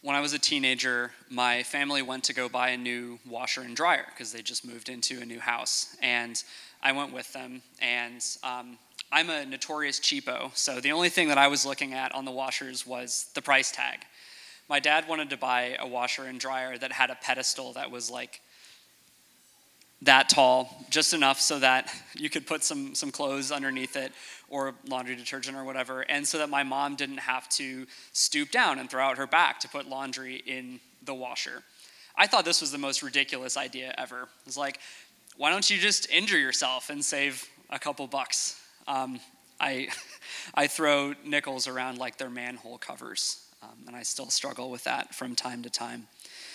When I was a teenager, my family went to go buy a new washer and dryer because they just moved into a new house. And I went with them, and I'm a notorious cheapo, so the only thing that I was looking at on the washers was the price tag. My dad wanted to buy a washer and dryer that had a pedestal that was like that tall, just enough so that you could put some clothes underneath it or laundry detergent or whatever, and so that my mom didn't have to stoop down and throw out her back to put laundry in the washer. I thought this was the most ridiculous idea ever. It was like, why don't you just injure yourself and save a couple bucks? I throw nickels around like they're manhole covers, and I still struggle with that from time to time.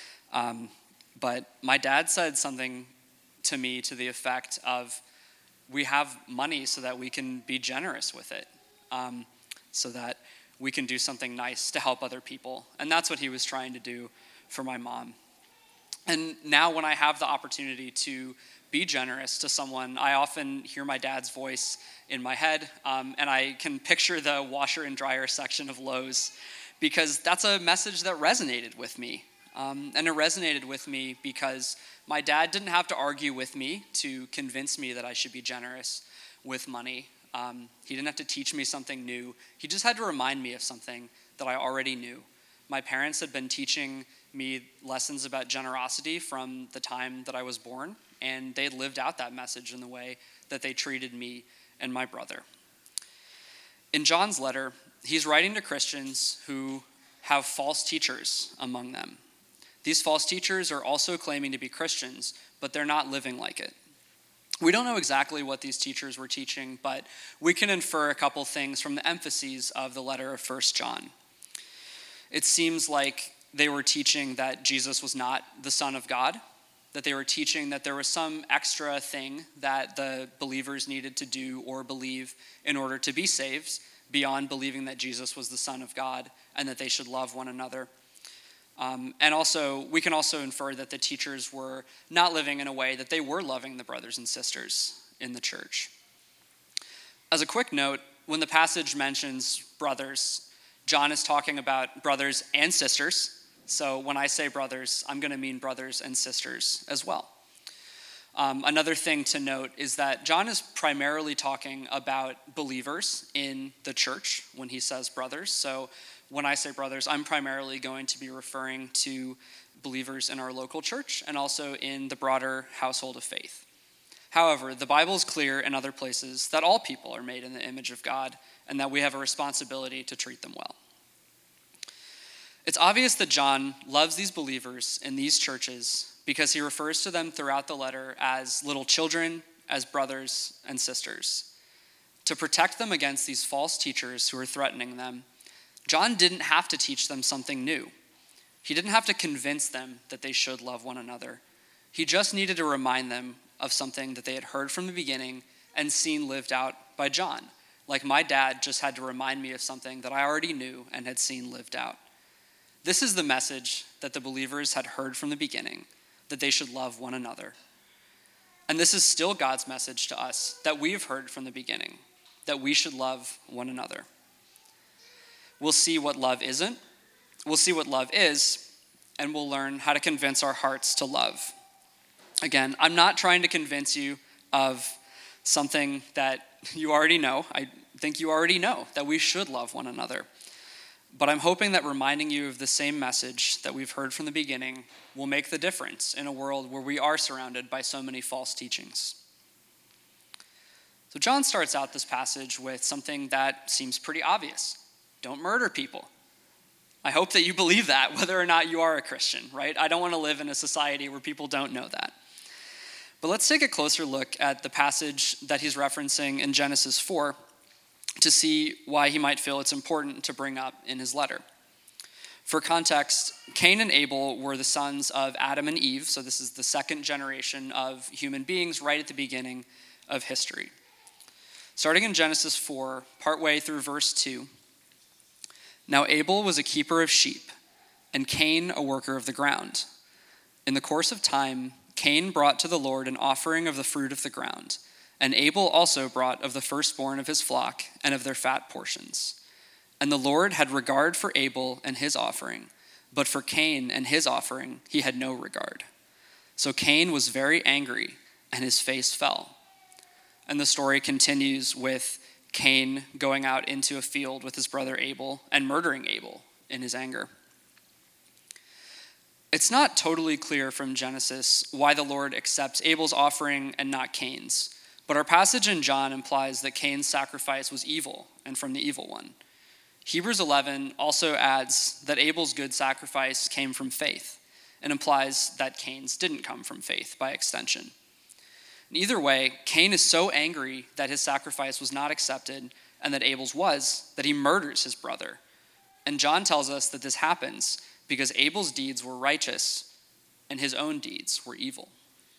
But my dad said something to me to the effect of, we have money so that we can be generous with it, so that we can do something nice to help other people. And that's what he was trying to do for my mom. And now when I have the opportunity to be generous to someone, I often hear my dad's voice in my head, and I can picture the washer and dryer section of Lowe's, because that's a message that resonated with me. And it resonated with me because my dad didn't have to argue with me to convince me that I should be generous with money. He didn't have to teach me something new. He just had to remind me of something that I already knew. My parents had been teaching me lessons about generosity from the time that I was born, and they lived out that message in the way that they treated me and my brother. In John's letter, he's writing to Christians who have false teachers among them. These false teachers are also claiming to be Christians, but they're not living like it. We don't know exactly what these teachers were teaching, but we can infer a couple things from the emphases of the letter of 1 John. It seems like they were teaching that Jesus was not the Son of God, that they were teaching that there was some extra thing that the believers needed to do or believe in order to be saved, beyond believing that Jesus was the Son of God and that they should love one another. And also, we can also infer that the teachers were not living in a way that they were loving the brothers and sisters in the church. As a quick note, when the passage mentions brothers, John is talking about brothers and sisters. So when I say brothers, I'm going to mean brothers and sisters as well. Another thing to note is that John is primarily talking about believers in the church when he says brothers. So when I say brothers, I'm primarily going to be referring to believers in our local church and also in the broader household of faith. However, the Bible is clear in other places that all people are made in the image of God and that we have a responsibility to treat them well. It's obvious that John loves these believers in these churches because he refers to them throughout the letter as little children, as brothers and sisters. To protect them against these false teachers who are threatening them, John didn't have to teach them something new. He didn't have to convince them that they should love one another. He just needed to remind them of something that they had heard from the beginning and seen lived out by John. Like my dad just had to remind me of something that I already knew and had seen lived out. This is the message that the believers had heard from the beginning, that they should love one another. And this is still God's message to us that we've heard from the beginning, that we should love one another. We'll see what love isn't, we'll see what love is, and we'll learn how to convince our hearts to love. Again, I'm not trying to convince you of something that you already know. I think you already know that we should love one another. But I'm hoping that reminding you of the same message that we've heard from the beginning will make the difference in a world where we are surrounded by so many false teachings. So John starts out this passage with something that seems pretty obvious. Don't murder people. I hope that you believe that, whether or not you are a Christian, right? I don't want to live in a society where people don't know that. But let's take a closer look at the passage that he's referencing in Genesis 4 to see why he might feel it's important to bring up in his letter. For context, Cain and Abel were the sons of Adam and Eve, so this is the second generation of human beings right at the beginning of history. Starting in Genesis 4, partway through verse 2, now Abel was a keeper of sheep, and Cain a worker of the ground. In the course of time, Cain brought to the Lord an offering of the fruit of the ground, and Abel also brought of the firstborn of his flock and of their fat portions. And the Lord had regard for Abel and his offering, but for Cain and his offering, he had no regard. So Cain was very angry, and his face fell. And the story continues with Cain going out into a field with his brother Abel and murdering Abel in his anger. It's not totally clear from Genesis why the Lord accepts Abel's offering and not Cain's, but our passage in John implies that Cain's sacrifice was evil and from the evil one. Hebrews 11 also adds that Abel's good sacrifice came from faith and implies that Cain's didn't come from faith by extension. Either way, Cain is so angry that his sacrifice was not accepted and that Abel's was, that he murders his brother. And John tells us that this happens because Abel's deeds were righteous and his own deeds were evil.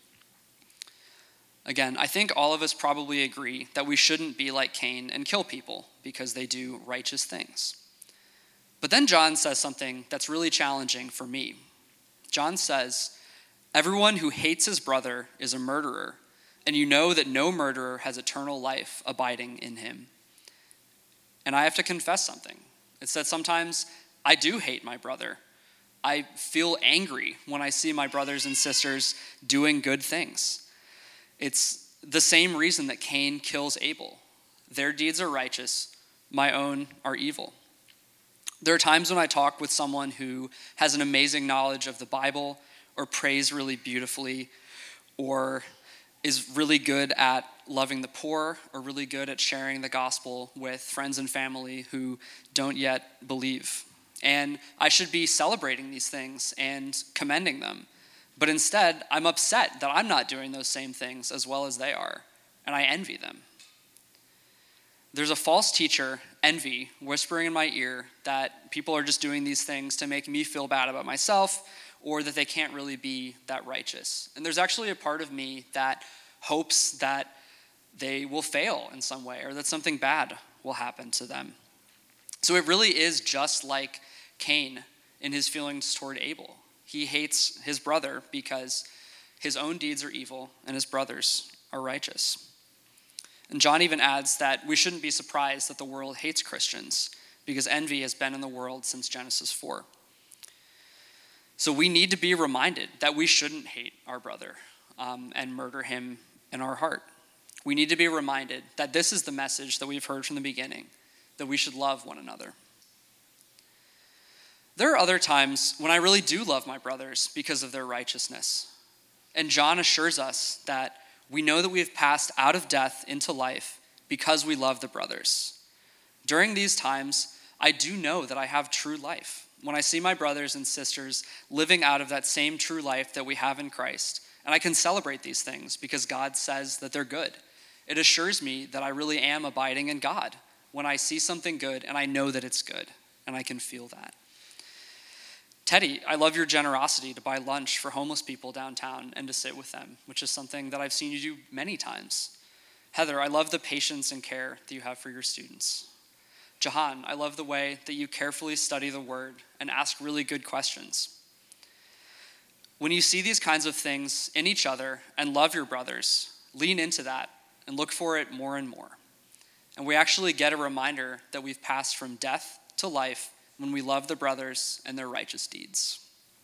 Again, I think all of us probably agree that we shouldn't be like Cain and kill people because they do righteous things. But then John says something that's really challenging for me. John says, "Everyone who hates his brother is a murderer, and you know that no murderer has eternal life abiding in him." And I have to confess something. It's that sometimes I do hate my brother. I feel angry when I see my brothers and sisters doing good things. It's the same reason that Cain kills Abel. Their deeds are righteous, my own are evil. There are times when I talk with someone who has an amazing knowledge of the Bible or prays really beautifully or is really good at loving the poor or really good at sharing the gospel with friends and family who don't yet believe. And I should be celebrating these things and commending them. But instead, I'm upset that I'm not doing those same things as well as they are, and I envy them. There's a false teacher, envy, whispering in my ear that people are just doing these things to make me feel bad about myself or that they can't really be that righteous. And there's actually a part of me that hopes that they will fail in some way or that something bad will happen to them. So it really is just like Cain in his feelings toward Abel. He hates his brother because his own deeds are evil and his brothers are righteous. And John even adds that we shouldn't be surprised that the world hates Christians because envy has been in the world since Genesis 4. So we need to be reminded that we shouldn't hate our brother and murder him in our heart. We need to be reminded that this is the message that we've heard from the beginning, that we should love one another. There are other times when I really do love my brothers because of their righteousness. And John assures us that we know that we have passed out of death into life because we love the brothers. During these times, I do know that I have true life. When I see my brothers and sisters living out of that same true life that we have in Christ, and I can celebrate these things because God says that they're good. It assures me that I really am abiding in God when I see something good and I know that it's good, and I can feel that. Teddy, I love your generosity to buy lunch for homeless people downtown and to sit with them, which is something that I've seen you do many times. Heather, I love the patience and care that you have for your students. Jahan, I love the way that you carefully study the word and ask really good questions. When you see these kinds of things in each other and love your brothers, lean into that and look for it more and more. And we actually get a reminder that we've passed from death to life when we love the brothers and their righteous deeds.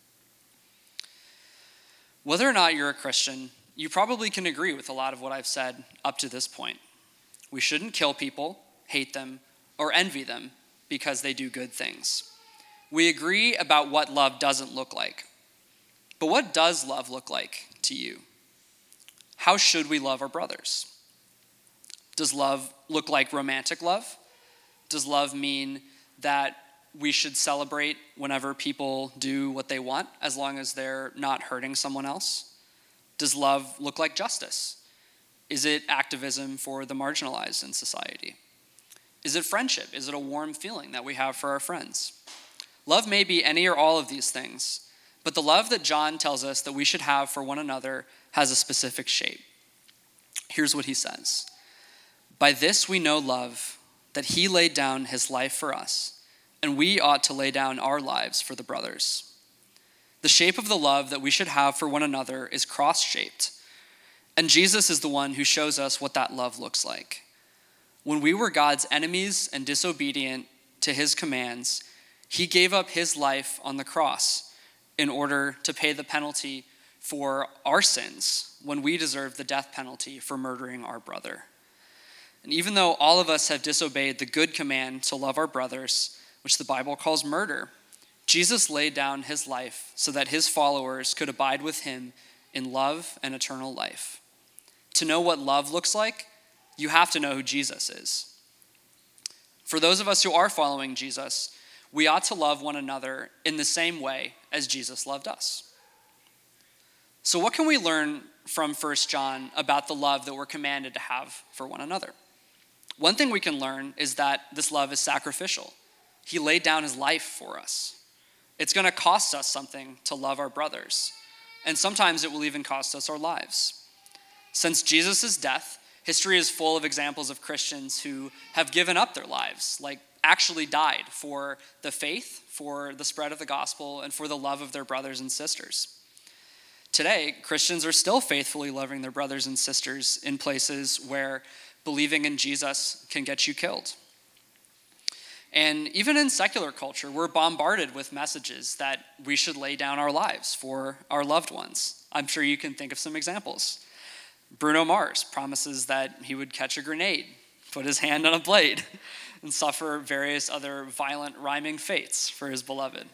Whether or not you're a Christian, you probably can agree with a lot of what I've said up to this point. We shouldn't kill people, hate them, or envy them because they do good things. We agree about what love doesn't look like. But what does love look like to you? How should we love our brothers? Does love look like romantic love? Does love mean that we should celebrate whenever people do what they want as long as they're not hurting someone else? Does love look like justice? Is it activism for the marginalized in society? Is it friendship? Is it a warm feeling that we have for our friends? Love may be any or all of these things, but the love that John tells us that we should have for one another has a specific shape. Here's what he says. "By this we know love, that he laid down his life for us, and we ought to lay down our lives for the brothers." The shape of the love that we should have for one another is cross-shaped, and Jesus is the one who shows us what that love looks like. When we were God's enemies and disobedient to his commands, He gave up his life on the cross in order to pay the penalty for our sins when we deserve the death penalty for murdering our brother. And even though all of us have disobeyed the good command to love our brothers, which the Bible calls murder, Jesus laid down his life so that his followers could abide with him in love and eternal life. To know what love looks like, you have to know who Jesus is. For those of us who are following Jesus, we ought to love one another in the same way as Jesus loved us. So what can we learn from 1 John about the love that we're commanded to have for one another? One thing we can learn is that this love is sacrificial. He laid down his life for us. It's going to cost us something to love our brothers, and sometimes it will even cost us our lives. Since Jesus' death, history is full of examples of Christians who have given up their lives, like actually died for the faith, for the spread of the gospel, and for the love of their brothers and sisters. Today, Christians are still faithfully loving their brothers and sisters in places where believing in Jesus can get you killed. And even in secular culture, we're bombarded with messages that we should lay down our lives for our loved ones. I'm sure you can think of some examples. Bruno Mars promises that he would catch a grenade, put his hand on a blade, and suffer various other violent rhyming fates for his beloved.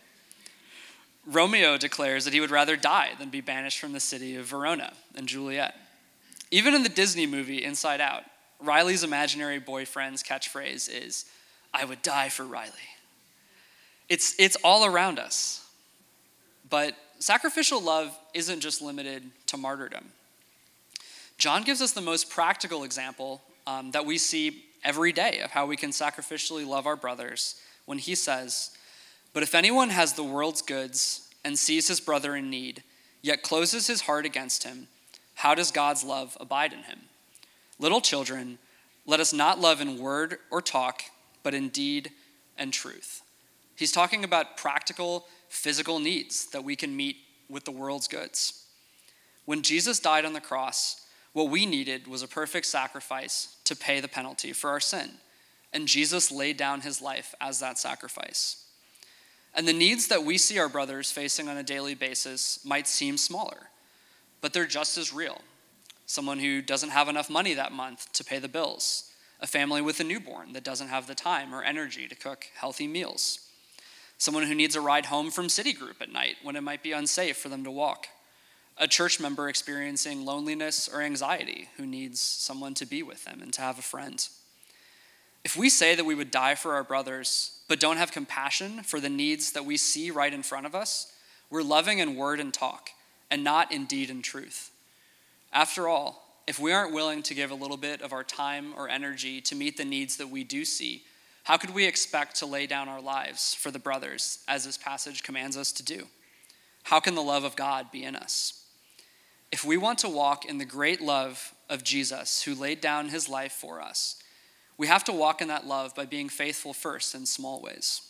Romeo declares that he would rather die than be banished from the city of Verona and Juliet. Even in the Disney movie Inside Out, Riley's imaginary boyfriend's catchphrase is, "I would die for Riley." It's all around us. But sacrificial love isn't just limited to martyrdom. John gives us the most practical example that we see every day of how we can sacrificially love our brothers when he says, "But if anyone has the world's goods and sees his brother in need, yet closes his heart against him, how does God's love abide in him? Little children, let us not love in word or talk, but in deed and truth." He's talking about practical, physical needs that we can meet with the world's goods. When Jesus died on the cross, what we needed was a perfect sacrifice to pay the penalty for our sin, and Jesus laid down his life as that sacrifice. And the needs that we see our brothers facing on a daily basis might seem smaller, but they're just as real. Someone who doesn't have enough money that month to pay the bills, a family with a newborn that doesn't have the time or energy to cook healthy meals, someone who needs a ride home from city group at night when it might be unsafe for them to walk, a church member experiencing loneliness or anxiety who needs someone to be with them and to have a friend. If we say that we would die for our brothers, but don't have compassion for the needs that we see right in front of us, we're loving in word and talk, and not in deed and truth. After all, if we aren't willing to give a little bit of our time or energy to meet the needs that we do see, how could we expect to lay down our lives for the brothers, as this passage commands us to do? How can the love of God be in us? If we want to walk in the great love of Jesus, who laid down his life for us, we have to walk in that love by being faithful first in small ways.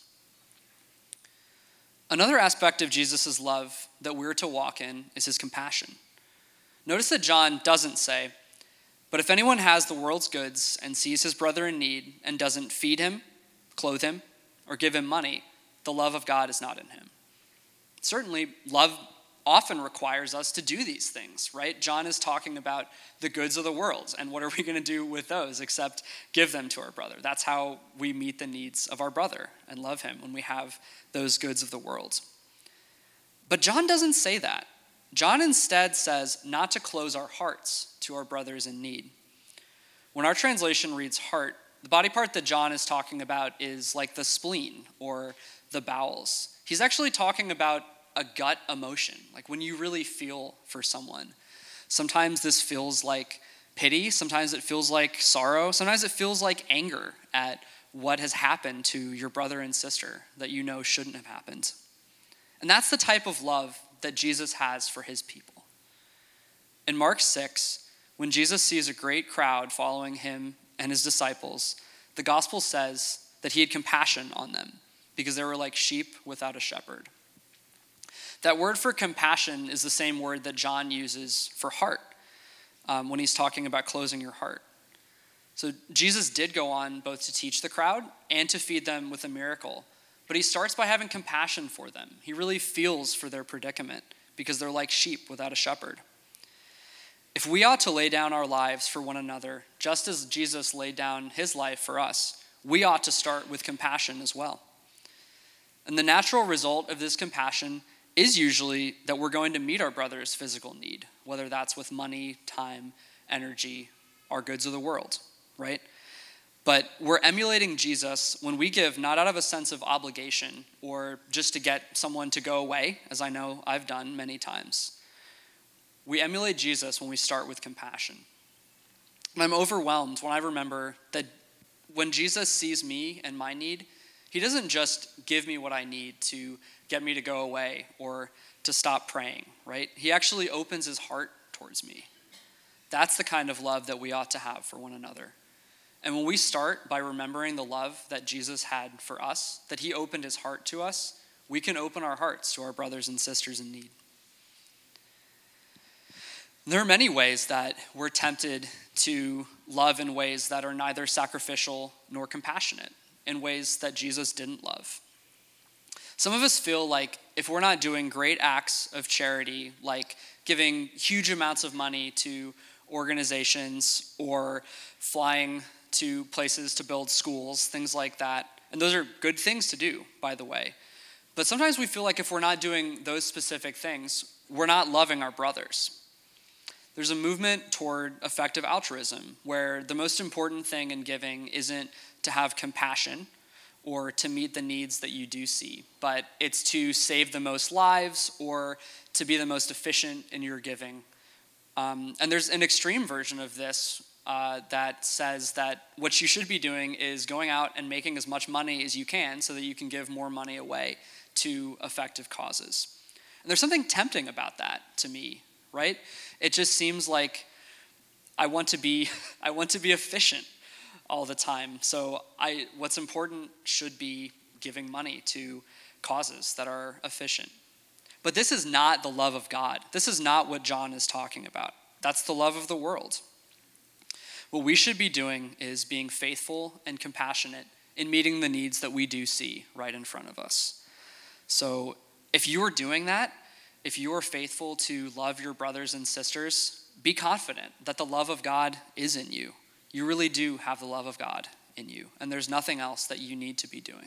Another aspect of Jesus' love that we're to walk in is his compassion. Notice that John doesn't say, "But if anyone has the world's goods and sees his brother in need and doesn't feed him, clothe him, or give him money, the love of God is not in him." Certainly, love often requires us to do these things, right? John is talking about the goods of the world, and what are we going to do with those except give them to our brother? That's how we meet the needs of our brother and love him, when we have those goods of the world. But John doesn't say that. John instead says not to close our hearts to our brothers in need. When our translation reads heart, the body part that John is talking about is like the spleen or the bowels. He's actually talking about a gut emotion, like when you really feel for someone. Sometimes this feels like pity, sometimes it feels like sorrow, sometimes it feels like anger at what has happened to your brother and sister that you know shouldn't have happened. And that's the type of love that Jesus has for his people. In Mark 6, when Jesus sees a great crowd following him and his disciples, the gospel says that he had compassion on them because they were like sheep without a shepherd. That word for compassion is the same word that John uses for heart when he's talking about closing your heart. So Jesus did go on both to teach the crowd and to feed them with a miracle, but he starts by having compassion for them. He really feels for their predicament because they're like sheep without a shepherd. If we ought to lay down our lives for one another, just as Jesus laid down his life for us, we ought to start with compassion as well. And the natural result of this compassion is usually that we're going to meet our brother's physical need, whether that's with money, time, energy, or goods of the world, right? But we're emulating Jesus when we give not out of a sense of obligation or just to get someone to go away, as I know I've done many times. We emulate Jesus when we start with compassion. And I'm overwhelmed when I remember that when Jesus sees me and my need, he doesn't just give me what I need to get me to go away or to stop praying, right? He actually opens his heart towards me. That's the kind of love that we ought to have for one another. And when we start by remembering the love that Jesus had for us, that he opened his heart to us, we can open our hearts to our brothers and sisters in need. There are many ways that we're tempted to love in ways that are neither sacrificial nor compassionate, in ways that Jesus didn't love. Some of us feel like if we're not doing great acts of charity, like giving huge amounts of money to organizations or flying to places to build schools, things like that, and those are good things to do, by the way, but sometimes we feel like if we're not doing those specific things, we're not loving our brothers. There's a movement toward effective altruism where the most important thing in giving isn't to have compassion or to meet the needs that you do see, but it's to save the most lives or to be the most efficient in your giving. And there's an extreme version of this that says that what you should be doing is going out and making as much money as you can so that you can give more money away to effective causes. And there's something tempting about that to me, right? It just seems like I want to be efficient all the time. So what's important should be giving money to causes that are efficient. But this is not the love of God. This is not what John is talking about. That's the love of the world. What we should be doing is being faithful and compassionate in meeting the needs that we do see right in front of us. So if you are doing that, if you are faithful to love your brothers and sisters, be confident that the love of God is in you. You really do have the love of God in you, and there's nothing else that you need to be doing.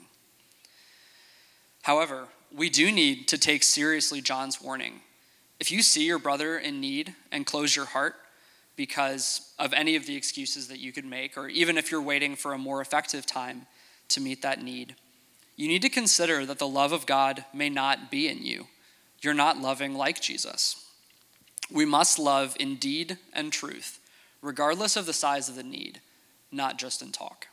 However, we do need to take seriously John's warning. If you see your brother in need and close your heart because of any of the excuses that you could make, or even if you're waiting for a more effective time to meet that need, you need to consider that the love of God may not be in you. You're not loving like Jesus. We must love in deed and truth, regardless of the size of the need, not just in talk.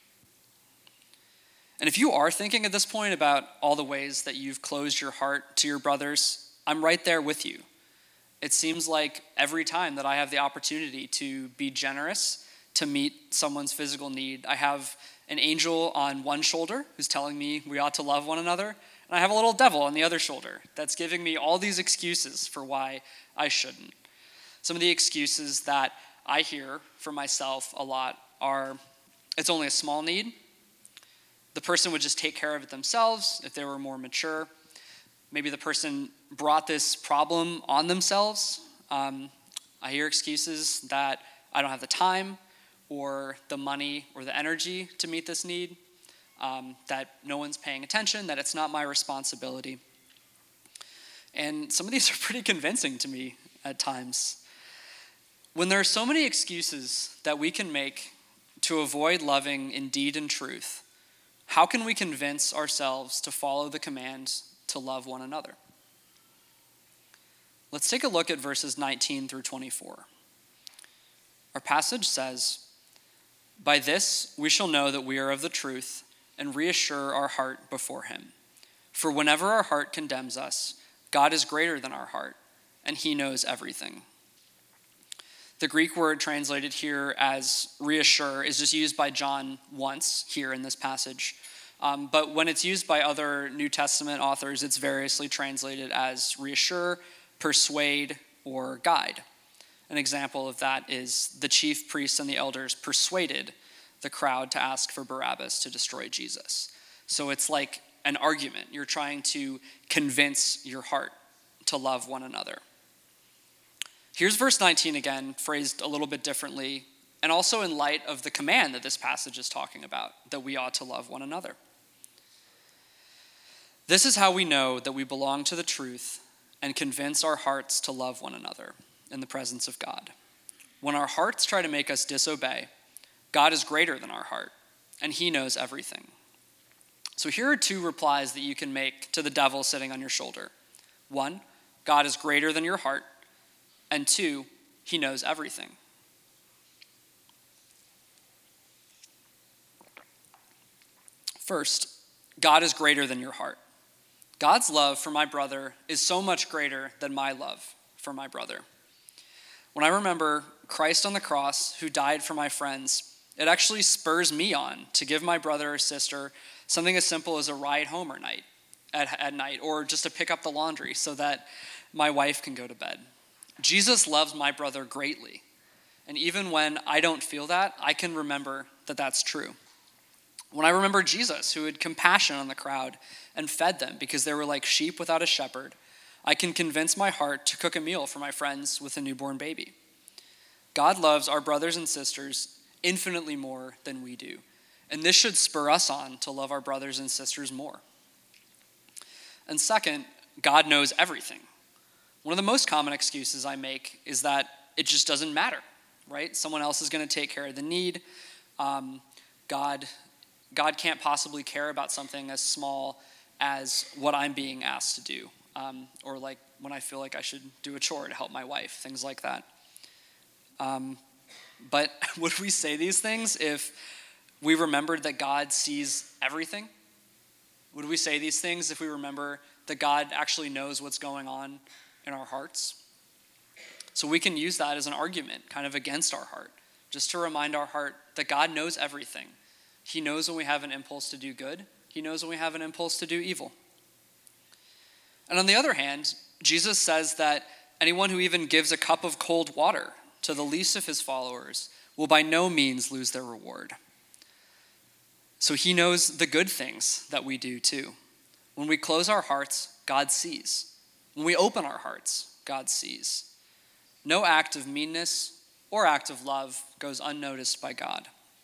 And if you are thinking at this point about all the ways that you've closed your heart to your brothers, I'm right there with you. It seems like every time that I have the opportunity to be generous, to meet someone's physical need, I have an angel on one shoulder who's telling me we ought to love one another, and I have a little devil on the other shoulder that's giving me all these excuses for why I shouldn't. Some of the excuses that I hear for myself a lot are, it's only a small need. The person would just take care of it themselves if they were more mature. Maybe the person brought this problem on themselves. I hear excuses that I don't have the time or the money or the energy to meet this need, that no one's paying attention, that it's not my responsibility. And some of these are pretty convincing to me at times. When there are so many excuses that we can make to avoid loving in deed and truth, how can we convince ourselves to follow the command to love one another? Let's take a look at verses 19 through 24. Our passage says, "By this we shall know that we are of the truth and reassure our heart before him. For whenever our heart condemns us, God is greater than our heart, and he knows everything." The Greek word translated here as reassure is just used by John once here in this passage. But when it's used by other New Testament authors, it's variously translated as reassure, persuade, or guide. An example of that is the chief priests and the elders persuaded the crowd to ask for Barabbas to destroy Jesus. So it's like an argument. You're trying to convince your heart to love one another. Here's verse 19 again, phrased a little bit differently, and also in light of the command that this passage is talking about, that we ought to love one another. This is how we know that we belong to the truth and convince our hearts to love one another in the presence of God. When our hearts try to make us disobey, God is greater than our heart, and he knows everything. So here are two replies that you can make to the devil sitting on your shoulder. One, God is greater than your heart, and two, he knows everything. First, God is greater than your heart. God's love for my brother is so much greater than my love for my brother. When I remember Christ on the cross who died for my friends, it actually spurs me on to give my brother or sister something as simple as a ride home at night, or just to pick up the laundry so that my wife can go to bed. Jesus loves my brother greatly. And even when I don't feel that, I can remember that that's true. When I remember Jesus, who had compassion on the crowd and fed them because they were like sheep without a shepherd, I can convince my heart to cook a meal for my friends with a newborn baby. God loves our brothers and sisters infinitely more than we do. And this should spur us on to love our brothers and sisters more. And second, God knows everything. One of the most common excuses I make is that it just doesn't matter, right? Someone else is going to take care of the need. God can't possibly care about something as small as what I'm being asked to do, or like when I feel like I should do a chore to help my wife, things like that. But would we say these things if we remembered that God sees everything? Would we say these things if we remember that God actually knows what's going on in our hearts? So we can use that as an argument kind of against our heart, just to remind our heart that God knows everything. He knows when we have an impulse to do good. He knows when we have an impulse to do evil. And on the other hand, Jesus says that anyone who even gives a cup of cold water to the least of his followers will by no means lose their reward. So he knows the good things that we do too. When we close our hearts, God sees. When we open our hearts, God sees. No act of meanness or act of love goes unnoticed by God.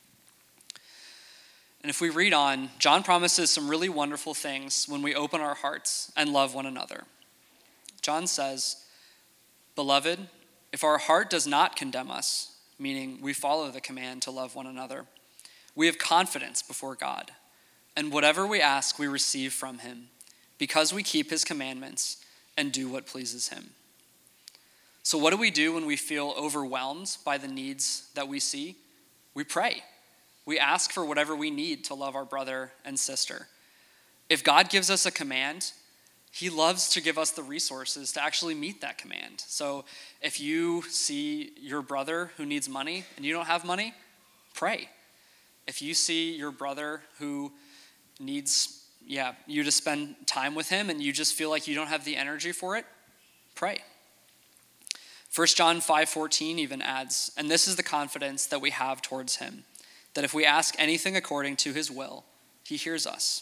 And if we read on, John promises some really wonderful things when we open our hearts and love one another. John says, "Beloved, if our heart does not condemn us," meaning we follow the command to love one another, "we have confidence before God, and whatever we ask we receive from him, because we keep his commandments and do what pleases him." So what do we do when we feel overwhelmed by the needs that we see? We pray. We ask for whatever we need to love our brother and sister. If God gives us a command, he loves to give us the resources to actually meet that command. So if you see your brother who needs money and you don't have money, pray. If you see your brother who needs you to spend time with him and you just feel like you don't have the energy for it, pray. 1 John 5:14 even adds, "And this is the confidence that we have towards him, that if we ask anything according to his will, he hears us."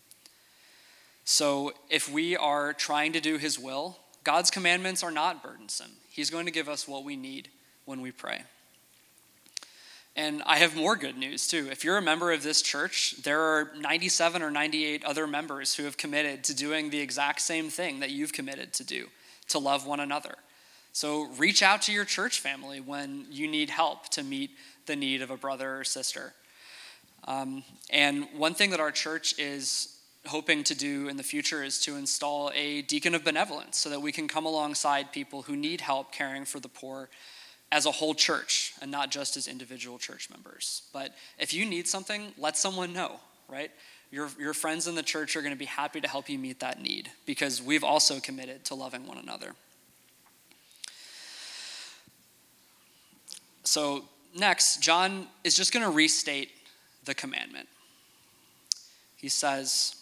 So if we are trying to do his will, God's commandments are not burdensome. He's going to give us what we need when we pray. And I have more good news too. If you're a member of this church, there are 97 or 98 other members who have committed to doing the exact same thing that you've committed to do, to love one another. So reach out to your church family when you need help to meet the need of a brother or sister. And one thing that our church is hoping to do in the future is to install a deacon of benevolence so that we can come alongside people who need help caring for the poor as a whole church and not just as individual church members. But if you need something, let someone know, right? Your friends in the church are going to be happy to help you meet that need because we've also committed to loving one another. So next, John is just going to restate the commandment. He says,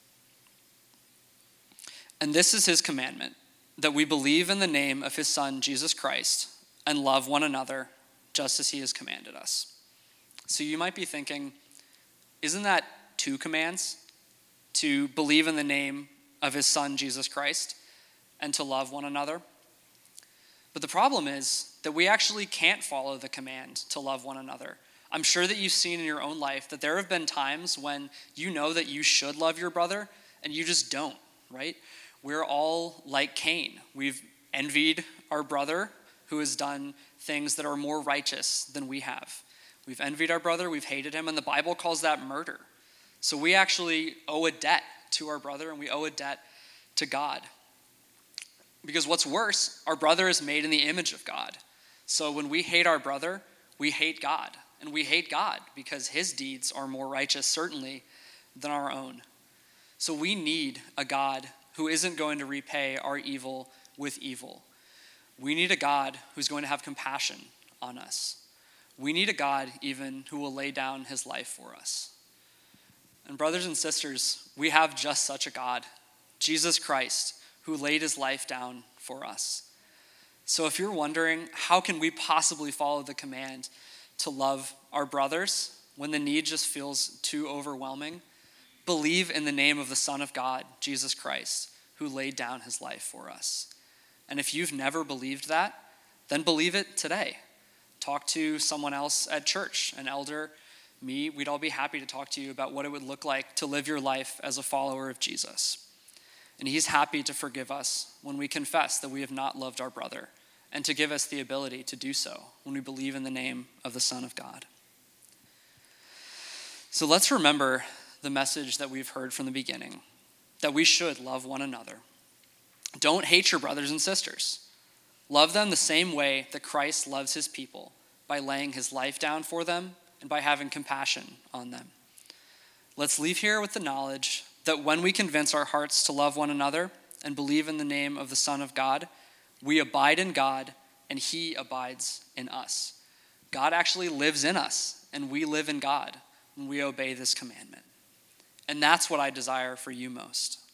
"And this is his commandment, that we believe in the name of his Son, Jesus Christ, and love one another just as he has commanded us." So you might be thinking, isn't that two commands? to believe in the name of his son, Jesus Christ, and to love one another. But the problem is that we actually can't follow the command to love one another. I'm sure that you've seen in your own life that there have been times when you know that you should love your brother and you just don't, right? We're all like Cain. We've envied our brother who has done things that are more righteous than we have. We've envied our brother, we've hated him, and the Bible calls that murder. So we actually owe a debt to our brother, and we owe a debt to God. Because what's worse, our brother is made in the image of God. So when we hate our brother, we hate God. And we hate God because his deeds are more righteous, certainly, than our own. So we need a God who isn't going to repay our evil with evil. We need a God who's going to have compassion on us. We need a God even who will lay down his life for us. And brothers and sisters, we have just such a God, Jesus Christ, who laid his life down for us. So if you're wondering, how can we possibly follow the command to love our brothers when the need just feels too overwhelming? Believe in the name of the Son of God, Jesus Christ, who laid down his life for us. And if you've never believed that, then believe it today. Talk to someone else at church, an elder, me. We'd all be happy to talk to you about what it would look like to live your life as a follower of Jesus. And he's happy to forgive us when we confess that we have not loved our brother, and to give us the ability to do so when we believe in the name of the Son of God. So let's remember the message that we've heard from the beginning, that we should love one another. Don't hate your brothers and sisters. Love them the same way that Christ loves his people, by laying his life down for them and by having compassion on them. Let's leave here with the knowledge that when we convince our hearts to love one another and believe in the name of the Son of God, we abide in God and he abides in us. God actually lives in us and we live in God when we obey this commandment. And that's what I desire for you most.